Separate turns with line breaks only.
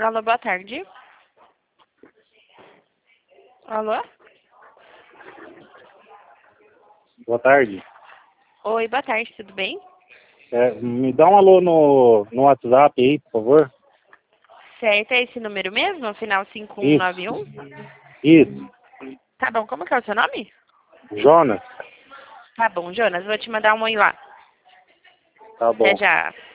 Alô, boa tarde. Alô?
Boa tarde.
Oi, boa tarde, tudo bem?
Me dá um alô no WhatsApp aí, por favor.
Certo, é esse número mesmo? Final
Isso,
5191?
isso.
Tá bom, como que é o seu nome?
Jonas?
Tá bom, Jonas, vou te mandar um oi lá.
Tá
Até
bom.
já.